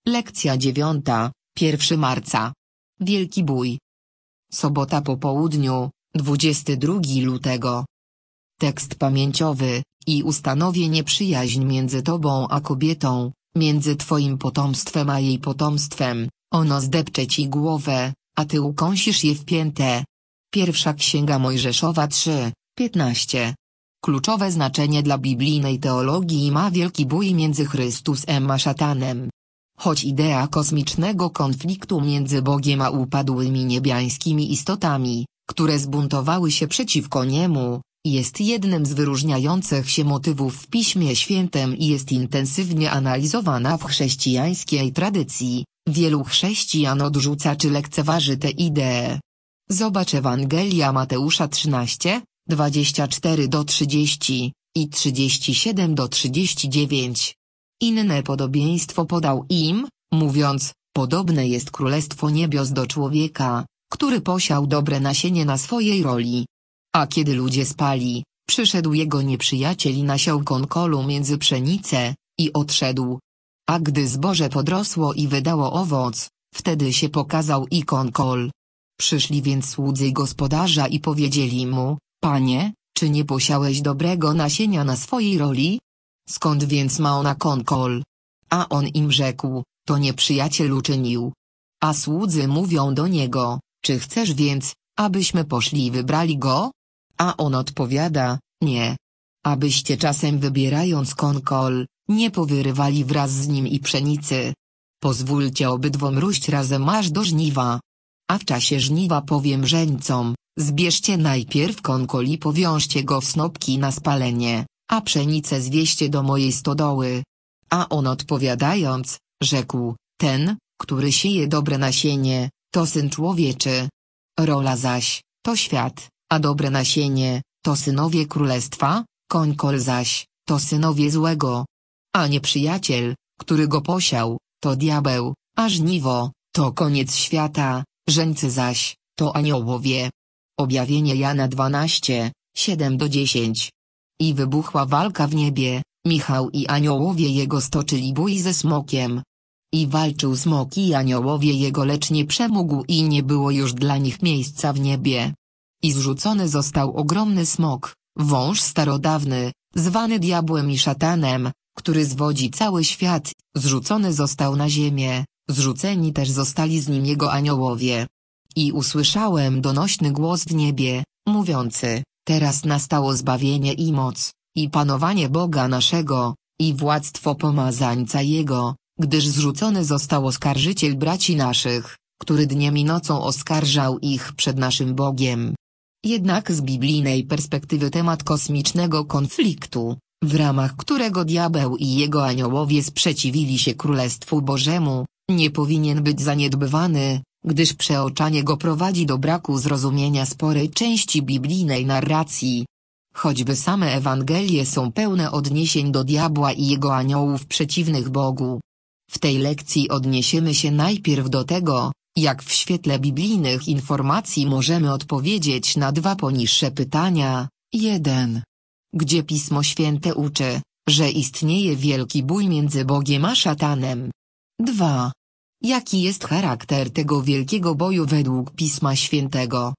Lekcja 9, 1 marca. Wielki bój. Sobota po południu, 22 lutego. Tekst pamięciowy: i ustanowię nieprzyjaźń między tobą a kobietą, między twoim potomstwem a jej potomstwem, ono zdepcze ci głowę, a ty ukąsisz je w piętę. Pierwsza Księga Mojżeszowa 3:15. Kluczowe znaczenie dla biblijnej teologii ma wielki bój między Chrystusem a szatanem. Choć idea kosmicznego konfliktu między Bogiem a upadłymi niebiańskimi istotami, które zbuntowały się przeciwko niemu, jest jednym z wyróżniających się motywów w Piśmie Świętym i jest intensywnie analizowana w chrześcijańskiej tradycji, wielu chrześcijan odrzuca czy lekceważy tę ideę. Zobacz Ewangelia Mateusza 13, 24-30 i 37-39. Inne podobieństwo podał im, mówiąc: podobne jest królestwo niebios do człowieka, który posiał dobre nasienie na swojej roli. A kiedy ludzie spali, przyszedł jego nieprzyjaciel i nasiał konkolu między pszenicę, i odszedł. A gdy zboże podrosło i wydało owoc, wtedy się pokazał i konkol. Przyszli więc słudzy gospodarza i powiedzieli mu: Panie, czy nie posiałeś dobrego nasienia na swojej roli? Skąd więc ma ona konkol? A on im rzekł: to nieprzyjaciel uczynił. A słudzy mówią do niego: czy chcesz więc, abyśmy poszli i wybrali go? A on odpowiada: nie. Abyście czasem wybierając konkol, nie powyrywali wraz z nim i pszenicy. Pozwólcie obydwom róść razem aż do żniwa. A w czasie żniwa powiem żeńcom: zbierzcie najpierw konkol i powiążcie go w snopki na spalenie, a pszenicę zwieźcie do mojej stodoły. A on odpowiadając, rzekł: ten, który sieje dobre nasienie, to Syn Człowieczy. Rola zaś, to świat, a dobre nasienie, to synowie królestwa, konkol zaś, to synowie złego. A nieprzyjaciel, który go posiał, to diabeł, a żniwo, to koniec świata, żeńcy zaś, to aniołowie. Objawienie Jana 12, 7-10. I wybuchła walka w niebie, Michał i aniołowie jego stoczyli bój ze smokiem. I walczył smok i aniołowie jego, lecz nie przemógł i nie było już dla nich miejsca w niebie. I zrzucony został ogromny smok, wąż starodawny, zwany diabłem i szatanem, który zwodzi cały świat, zrzucony został na ziemię, zrzuceni też zostali z nim jego aniołowie. I usłyszałem donośny głos w niebie, mówiący: teraz nastało zbawienie i moc, i panowanie Boga naszego, i władztwo pomazańca Jego, gdyż zrzucony został oskarżyciel braci naszych, który dniem i nocą oskarżał ich przed naszym Bogiem. Jednak z biblijnej perspektywy temat kosmicznego konfliktu, w ramach którego diabeł i jego aniołowie sprzeciwili się Królestwu Bożemu, nie powinien być zaniedbywany, gdyż przeoczanie go prowadzi do braku zrozumienia sporej części biblijnej narracji. Choćby same Ewangelie są pełne odniesień do diabła i jego aniołów przeciwnych Bogu. W tej lekcji odniesiemy się najpierw do tego, jak w świetle biblijnych informacji możemy odpowiedzieć na dwa poniższe pytania. 1. Gdzie Pismo Święte uczy, że istnieje wielki bój między Bogiem a szatanem? 2. Jaki jest charakter tego wielkiego boju według Pisma Świętego?